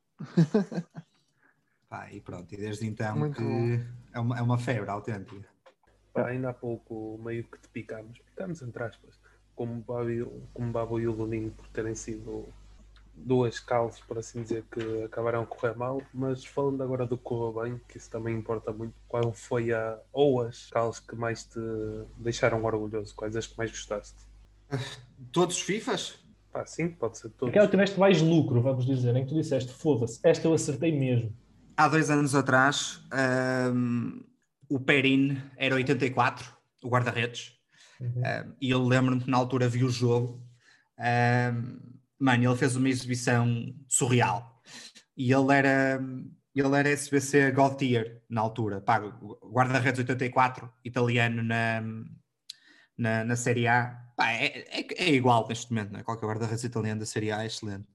Pá, e pronto, e desde então Muito que é uma, é uma febre autêntica. Pá, ainda há pouco meio que te picámos, picámos entre aspas, como o Babo e o Luninho por terem sido duas calos, por assim dizer, que acabaram a correr mal, mas falando agora do correr bem, que isso também importa muito, qual foi a ou as calos que mais te deixaram orgulhoso? Quais as que mais gostaste? Todos os FIFAs? Pá, sim, pode ser todos. Aquela que tiveste mais lucro, vamos dizer, em que tu disseste, foda-se, esta eu acertei mesmo. Há dois anos atrás, um, o Perin era oitenta e quatro, o guarda-redes, uhum. um, e eu lembro-me que na altura vi o jogo, um, mano, ele fez uma exibição surreal, e ele era, ele era S B C God Tier na altura, pá, guarda-redes oitenta e quatro, italiano na, na, na Série A, pá, é, é, é igual neste momento, né? Qualquer guarda-redes italiano da Série A é excelente.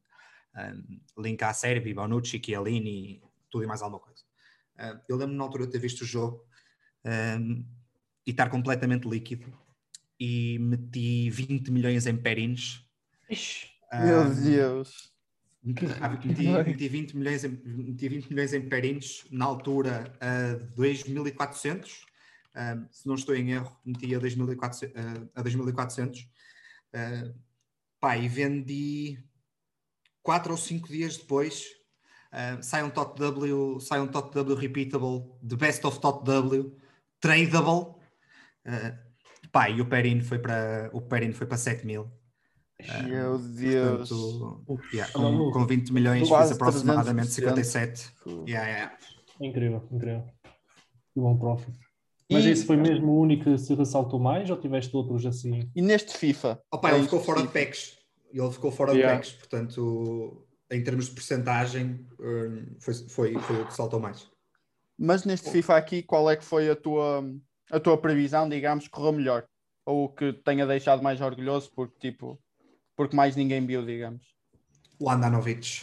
Um, Link a Servi, Bonucci, Chiellini, tudo e mais alguma coisa. Uh, eu lembro na altura de ter visto o jogo um, e estar completamente líquido e meti vinte milhões em Perins. Um, Meu Deus! Meti, meti, vinte milhões em, meti vinte milhões em Perins na altura a dois mil e quatrocentos. Um, se não estou em erro, meti a dois mil e quatrocentos. Uh, a dois mil e quatrocentos. Uh, pá, e vendi quatro ou cinco dias depois. Uh, sai um T O T W, sai um T O T W repeatable, the best of T O T W, tradable. Uh, pá, e o Perin foi para o Perin foi para sete mil. Uh, Meu Deus! Portanto, yeah, com, com vinte milhões fiz aproximadamente cinquenta e sete. Yeah, yeah. Incrível, incrível. Que bom profit. Mas e... esse foi mesmo o único que se ressaltou mais ou tiveste outros assim? E neste FIFA? Opa, ele ficou fora de packs. Ele ficou fora yeah. de packs, portanto, em termos de percentagem, foi, foi, foi o que saltou mais. Mas neste FIFA aqui, qual é que foi a tua, a tua previsão, digamos, que correu melhor? Ou que tenha deixado mais orgulhoso porque, tipo, porque mais ninguém viu, digamos? O Andanovic.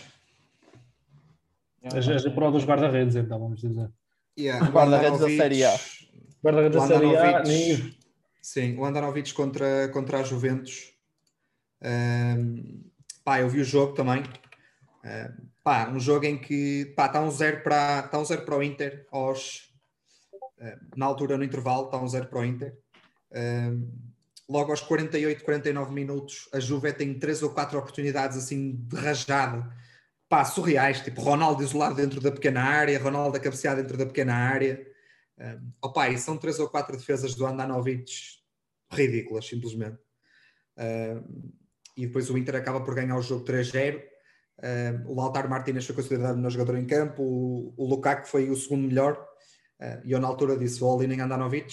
As, as prova dos guarda-redes, então, vamos dizer. Yeah. Os guarda-redes da Série A. Guarda-redes da Série A, nem... Sim, o Andanovic contra, contra a Juventus. Um, pá, eu vi o jogo também. Uh, pá, um jogo em que pá, está um zero para está um zero para o Inter aos, uh, na altura no intervalo está um zero para o Inter. Uh, logo aos quarenta e oito, quarenta e nove minutos a Juve tem três ou quatro oportunidades assim de rajada, pá, surreais, tipo Ronaldo isolado dentro da pequena área, Ronaldo a cabecear dentro da pequena área. Uh, opa, e são três ou quatro defesas do Andanovic ridículas, simplesmente. Uh, e depois o Inter acaba por ganhar o jogo três zero. Uh, o Lautaro Martínez foi considerado o melhor jogador em campo, o, o Lukaku foi o segundo melhor, uh, e eu na altura disse o all-in em Andanovic,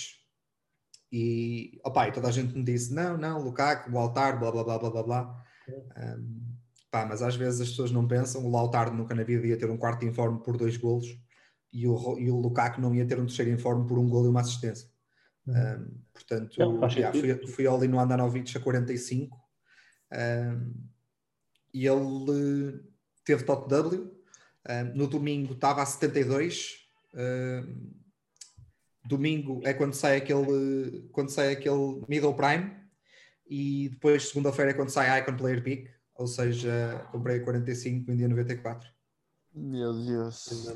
e opa, e toda a gente me disse não, não, Lukaku, o Lautaro, blá blá blá blá blá blá. Um, pá, mas às vezes as pessoas não pensam, o Lautaro nunca na vida ia ter um quarto informe por dois golos, e o, e o Lukaku não ia ter um terceiro informe por um golo e uma assistência. Um, portanto, não, yeah, fui, fui all-in no Andanovic a quarenta e cinco. Um, e ele teve T O T W. Um, no domingo estava a setenta e dois. Um, domingo é quando sai aquele quando sai aquele middle prime, e depois segunda-feira é quando sai Icon Player Pick, ou seja, comprei a quarenta e cinco, vendi a noventa e quatro. Meu Deus.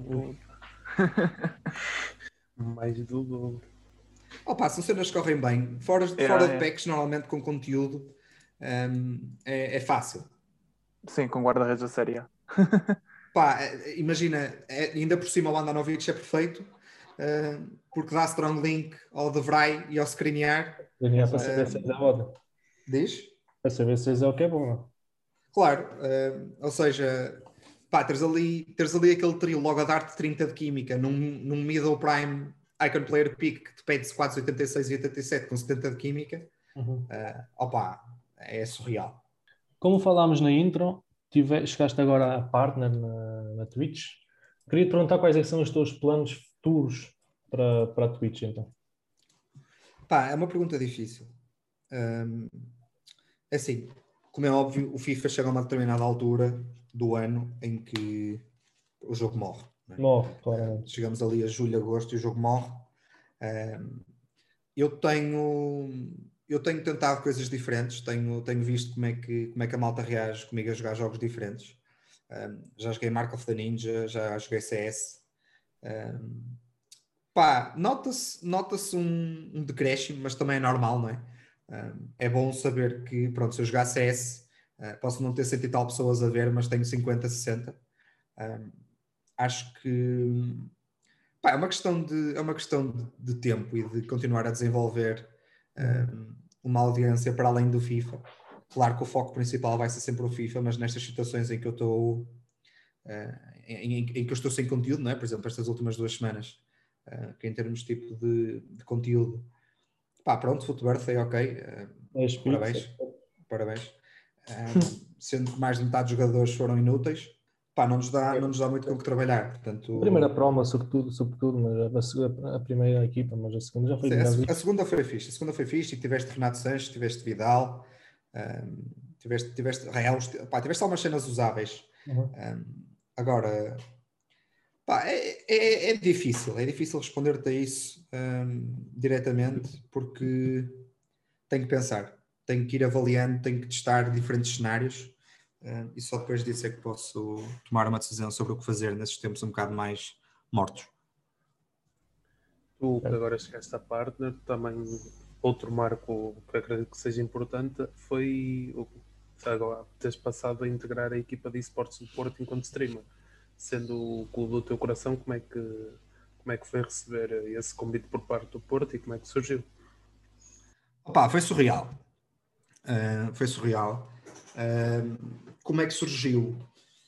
Mais do dobro. Opa, são cenas que correm bem. Fora, é, fora é. de packs, normalmente com conteúdo, um, é, é fácil. Sim, com guarda-redes da Série A. Pá, imagina, é, ainda por cima o Andanovic é perfeito, uh, porque dá strong link ao De Vrij e ao Skriniar, Ganhar para saber se é ótimo. Diz? Para saber se é o que é bom, não? Claro, uh, ou seja, pá, teres ali, teres ali aquele trio logo a dar-te trinta de química num, num middle prime icon player pick que te pede quatro oitenta e seis e oitenta e sete com setenta de química, Uhum. uh, opa, é surreal. Como falámos na intro, tive, chegaste agora a partner na, na Twitch. Queria te perguntar quais é que são os teus planos futuros para, para a Twitch, então. Pá, é uma pergunta difícil. Um, é assim, como é óbvio, o FIFA chega a uma determinada altura do ano em que o jogo morre. Não é? Morre, claramente. Uh, chegamos ali a julho, agosto e o jogo morre. Um, eu tenho eu tenho tentado coisas diferentes, tenho, tenho visto como é, que, como é que a malta reage comigo a jogar jogos diferentes. Um, já joguei Mark of the Ninja, já joguei C S. Um, pá, nota-se, nota-se um, um decréscimo, mas também é normal, não é? Um, é bom saber que, pronto, se eu jogar C S, uh, posso não ter cento e tal pessoas a ver, mas tenho cinquenta, sessenta. Um, acho que pá, é uma questão, de, é uma questão de, de tempo e de continuar a desenvolver um, uma audiência para além do FIFA. Claro que o foco principal vai ser sempre o FIFA, mas nestas situações em que eu estou uh, em, em, em que eu estou sem conteúdo, não é? Por exemplo, estas últimas duas semanas, uh, que em termos de tipo de, de conteúdo, pá, pronto, Footbirthday, ok, uh, É parabéns, parabéns. Um, sendo que mais de metade dos jogadores foram inúteis, pá, não nos dá, não nos dá muito com que trabalhar. Portanto, a primeira promo, sobretudo, sobretudo mas a, a primeira equipa, mas a segunda já foi sim, melhor. a, a segunda foi fixe, a segunda foi fixe e tiveste Renato Sanches, tiveste Vidal, um, tiveste, tiveste Real, pá, tiveste algumas cenas usáveis. Uhum. Um, agora, pá, é, é, é difícil, é difícil responder-te a isso um, diretamente, porque tenho que pensar, tenho que ir avaliando, tenho que testar diferentes cenários um, e só depois disso é que posso tomar uma decisão sobre o que fazer nesses tempos um bocado mais mortos. Tu que agora chegaste à partner, também outro marco que acredito que seja importante foi o agora teres passado a integrar a equipa de esportes do Porto enquanto streamer, sendo o clube do teu coração. Como é que como é que foi receber esse convite por parte do Porto e como é que surgiu? Opa, foi surreal. Uh, foi surreal. Uh, como é que surgiu?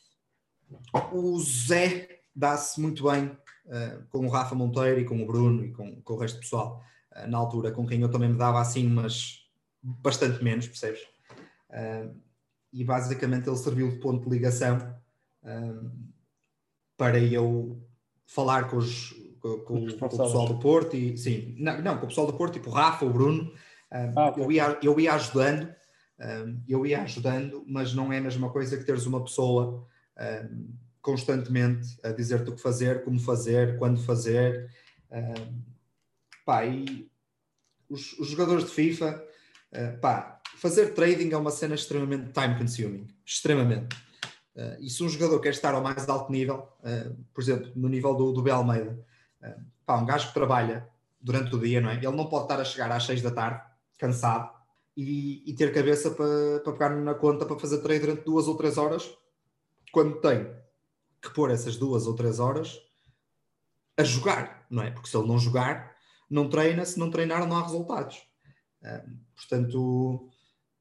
O Zé dá-se muito bem uh, com o Rafa Monteiro e com o Bruno e com, com o resto do pessoal, uh, na altura, com quem eu também me dava assim, mas bastante menos, percebes? Uh, e basicamente ele serviu de ponto de ligação uh, para eu falar com, os, com, com, com o pessoal do Porto e sim, não, não, com o pessoal do Porto, tipo o Rafa, o Bruno. Uh, ah, okay. eu, ia, eu ia ajudando, uh, eu ia ajudando, mas não é a mesma coisa que teres uma pessoa uh, constantemente a dizer-te o que fazer, como fazer, quando fazer. Uh, pá, e os, os jogadores de FIFA, uh, pá, fazer trading é uma cena extremamente time consuming, extremamente. Uh, e se um jogador quer estar ao mais alto nível, uh, por exemplo, no nível do, do B. Almeida, uh, pá, um gajo que trabalha durante o dia, não é? Ele não pode estar a chegar às seis da tarde, cansado, e, e ter cabeça para, para pegar na conta para fazer trade durante duas ou três horas, quando tem que pôr essas duas ou três horas a jogar, não é? Porque se ele não jogar, não treina, se não treinar não há resultados. Uh, portanto,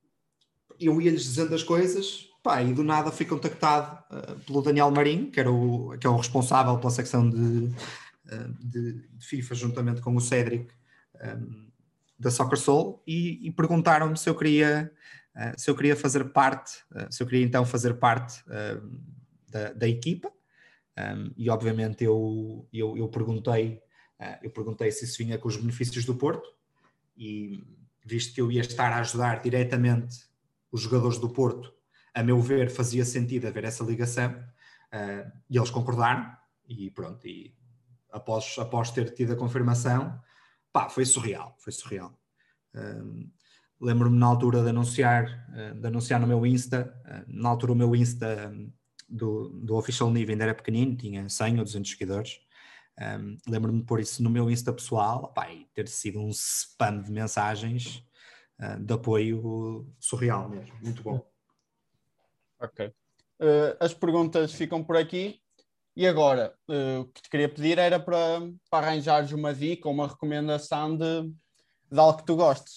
eu ia-lhes dizendo as coisas, pá, e do nada fui contactado uh, pelo Daniel Marinho, que, era o, que é o responsável pela secção de, uh, de, de FIFA, juntamente com o Cédric, um, da Soccer Soul, e, e perguntaram-me se eu queria uh, se eu queria fazer parte, uh, se eu queria então fazer parte uh, da, da equipa, um, e obviamente eu, eu, eu perguntei uh, eu perguntei se isso vinha com os benefícios do Porto, e visto que eu ia estar a ajudar diretamente os jogadores do Porto, a meu ver fazia sentido haver essa ligação, uh, e eles concordaram, e pronto, e após, após ter tido a confirmação, pá, foi surreal, foi surreal. Um, lembro-me na altura de anunciar, uh, de anunciar no meu Insta, uh, na altura o meu Insta um, do, do Official Nive ainda era pequenino, tinha cem ou duzentos seguidores. Um, lembro-me de pôr isso no meu Insta pessoal, pá, e ter sido um spam de mensagens uh, de apoio surreal mesmo, muito bom. Ok. Uh, as perguntas ficam por aqui. E agora, uh, o que te queria pedir era para, para arranjares uma dica ou uma recomendação de, de algo que tu gostes.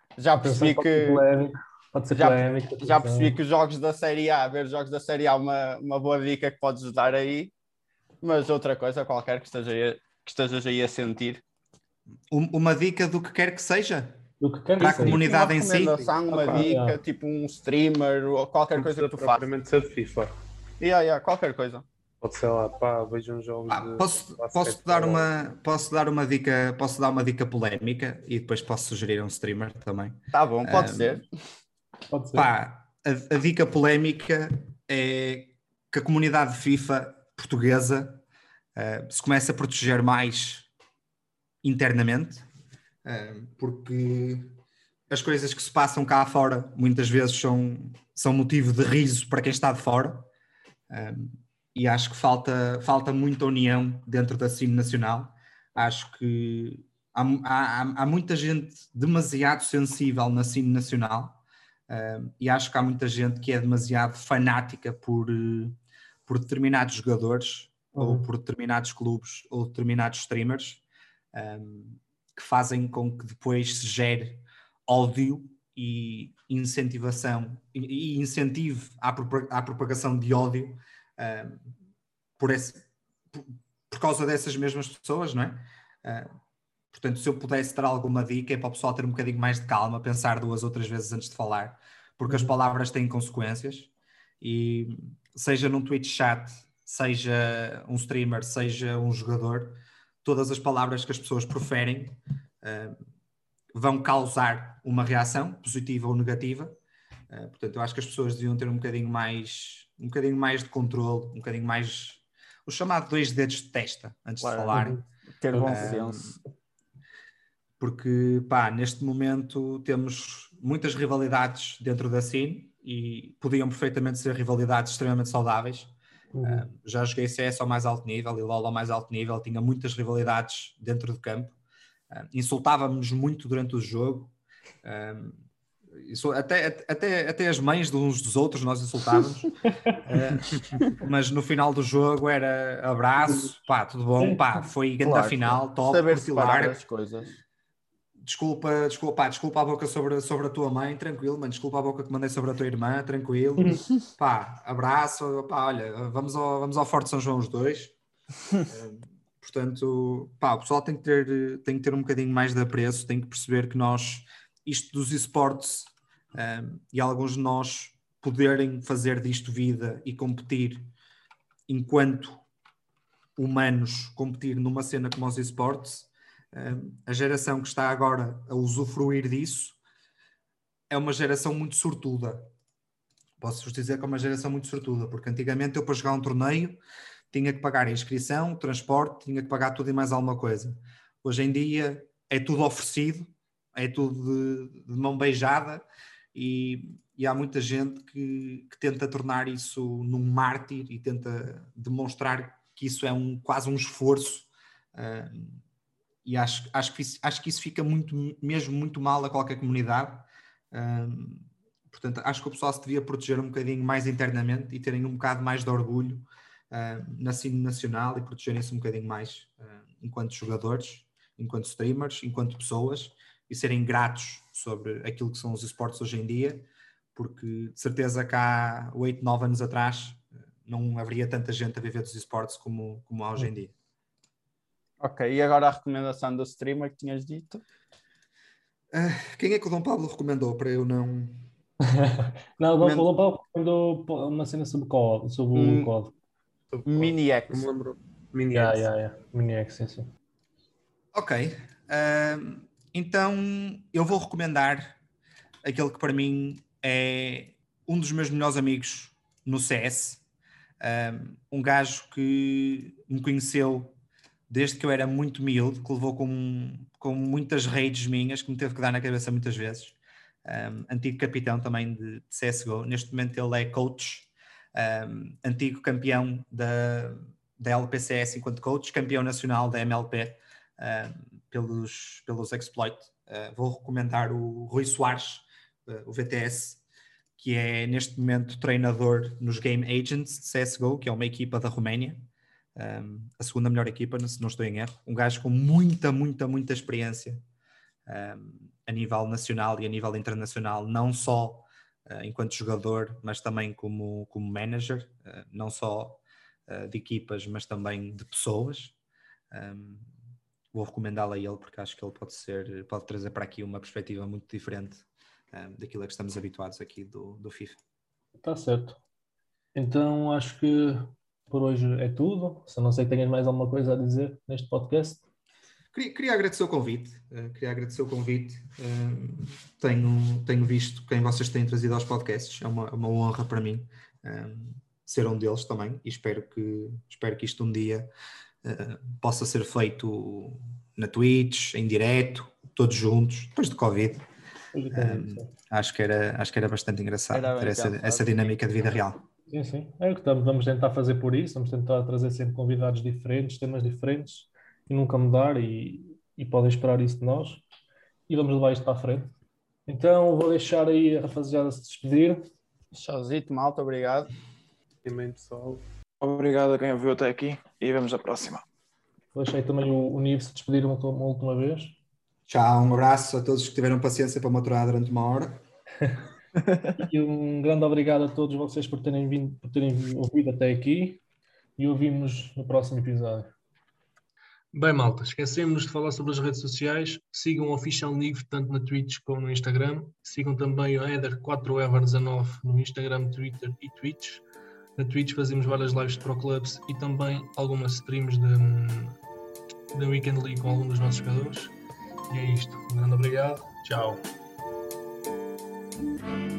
Já Atenção, percebi pode ser que polémico. Pode ser já, polémico. já atenção. percebi que os jogos da Série A, ver jogos da Série A é uma, uma boa dica que podes dar aí, mas outra coisa qualquer que esteja aí, que estejas aí a sentir. Um- Uma dica do que quer que seja Do que quer para a que seja. comunidade em Uma si. recomendação, uma Ah, dica, yeah. tipo um streamer ou qualquer Não coisa que precisa tu faças. propriamente ser de FIFA. Yeah, yeah, qualquer coisa. Pode ser lá, pá, vejam jogos Ah, de posso, basquete posso dar ou- uma, posso dar uma dica, posso dar uma dica polémica e depois posso sugerir um streamer também. Tá bom, pode Um, ser. Pode ser. Pá, a, a dica polémica é que a comunidade FIFA portuguesa uh, se começa a proteger mais internamente, uh, porque as coisas que se passam cá fora muitas vezes são, são motivo de riso para quem está de fora. Um, e acho que falta, falta muita união dentro da cena nacional. Acho que há, há, há muita gente demasiado sensível na cena nacional. Um, e acho que há muita gente que é demasiado fanática por, por determinados jogadores uhum. ou por determinados clubes ou determinados streamers um, que fazem com que depois se gere ódio e incentivação e, e incentivo à, à propagação de ódio um, por, esse, por, por causa dessas mesmas pessoas, não é? Uh, Portanto, se eu pudesse dar alguma dica é para o pessoal ter um bocadinho mais de calma, pensar duas ou três vezes antes de falar, porque uhum. as palavras têm consequências e seja num Twitch chat, seja um streamer, seja um jogador, todas as palavras que as pessoas proferem uh, vão causar uma reação, positiva ou negativa. Uh, portanto, eu acho que as pessoas deviam ter um bocadinho mais, um bocadinho mais de controle, um bocadinho mais... o chamado dois dedos de testa antes claro. de falarem. Uhum. Ter bom senso. Porque, pá, neste momento temos muitas rivalidades dentro da scene e podiam perfeitamente ser rivalidades extremamente saudáveis. Uhum. Uh, já joguei C S ao mais alto nível e LoL ao mais alto nível, tinha muitas rivalidades dentro do campo. Uh, insultávamos muito durante o jogo. Uh, isso, até, até, até as mães de uns dos outros nós insultávamos. uh, mas no final do jogo era abraço, pá, tudo bom, pá, foi grande claro, final, top, saber separar as coisas. Desculpa, desculpa, pá, desculpa a boca sobre, sobre a tua mãe, tranquilo, mano. Desculpa a boca que mandei sobre a tua irmã, tranquilo. Pá, abraço, pá, olha, vamos ao, vamos ao Forte São João os dois. um, portanto, pá, o pessoal tem que, ter, tem que ter um bocadinho mais de apreço, tem que perceber que nós, isto dos esportes, um, e alguns de nós poderem fazer disto vida e competir enquanto humanos, competir numa cena como os esportes, a geração que está agora a usufruir disso é uma geração muito sortuda. Posso-vos dizer que é uma geração muito sortuda, porque antigamente eu para jogar um torneio tinha que pagar a inscrição, o transporte, tinha que pagar tudo e mais alguma coisa. Hoje em dia é tudo oferecido, é tudo de, de mão beijada e, e há muita gente que, que tenta tornar isso num mártir e tenta demonstrar que isso é um, quase um esforço uh, e acho, acho, que isso, acho que isso fica muito, mesmo muito mal a qualquer comunidade. Um, portanto, acho que o pessoal se devia proteger um bocadinho mais internamente e terem um bocado mais de orgulho uh, na cena nacional e protegerem-se um bocadinho mais uh, enquanto jogadores, enquanto streamers, enquanto pessoas e serem gratos sobre aquilo que são os esportes hoje em dia, porque de certeza que há oito, nove anos atrás não haveria tanta gente a viver dos esportes como, como há hoje em dia. Ok, e agora a recomendação do streamer que tinhas dito? Uh, quem é que o Dom Pablo recomendou para eu não... não, o Dom Pablo recomendou uma cena sobre, código, sobre hum, o código. Mini X. Não me lembro. Mini yeah, X. Yeah, yeah. Mini X, sim, sim. Ok. Uh, então, eu vou recomendar aquele que para mim é um dos meus melhores amigos no C S. Um, um gajo que me conheceu desde que eu era muito miúdo, que levou com, com muitas raids minhas, que me teve que dar na cabeça muitas vezes. Um, antigo capitão também de, de C S G O. Neste momento ele é coach, um, antigo campeão da, da L P C S enquanto coach, campeão nacional da M L P um, pelos, pelos exploit. Uh, vou recomendar o Rui Soares, uh, o V T S, que é neste momento treinador nos Game Agents de C S G O, que é uma equipa da Roménia. Um, a segunda melhor equipa, se não estou em erro, um gajo com muita, muita, muita experiência um, a nível nacional e a nível internacional, não só uh, enquanto jogador, mas também como, como manager, uh, não só uh, de equipas, mas também de pessoas. Um, vou recomendá-lo a ele porque acho que ele pode ser, pode trazer para aqui uma perspectiva muito diferente um, daquilo a que estamos habituados aqui do, do FIFA. Está certo. Então acho que por hoje é tudo. Se não sei que tenhas mais alguma coisa a dizer neste podcast. Queria, queria agradecer o convite. Uh, queria agradecer o convite. Uh, tenho, tenho visto quem vocês têm trazido aos podcasts. É uma, uma honra para mim um, ser um deles também. E espero que, espero que isto um dia uh, possa ser feito na Twitch, em direto, todos juntos, depois do Covid. Um, acho, que era, acho que era bastante engraçado Era ter essa, engraçado. essa dinâmica de vida real. Sim, sim. É o que estamos. Vamos tentar fazer por isso. Vamos tentar trazer sempre convidados diferentes, temas diferentes e nunca mudar. E, e podem esperar isso de nós. E vamos levar isto para a frente. Então vou deixar aí a rapaziada se despedir. Tchauzito, malta, obrigado. E bem, pessoal. Obrigado a quem ouviu até aqui e vemos a próxima. Vou deixar aí também o, o Nive se despedir uma, uma última vez. Tchau, um abraço a todos que tiveram paciência para maturar durante uma hora. E um grande obrigado a todos vocês por terem vindo, por terem ouvido até aqui e ouvimos no próximo episódio. Bem, malta, esquecemos de falar sobre as redes sociais. Sigam o Official Nive tanto na Twitch como no Instagram. Sigam também o Eder quatro ever dezanove no Instagram, Twitter e Twitch. Na Twitch fazemos várias lives de Pro Clubs e também algumas streams da Weekend League com alguns dos nossos jogadores. E é isto. Um grande obrigado. Tchau.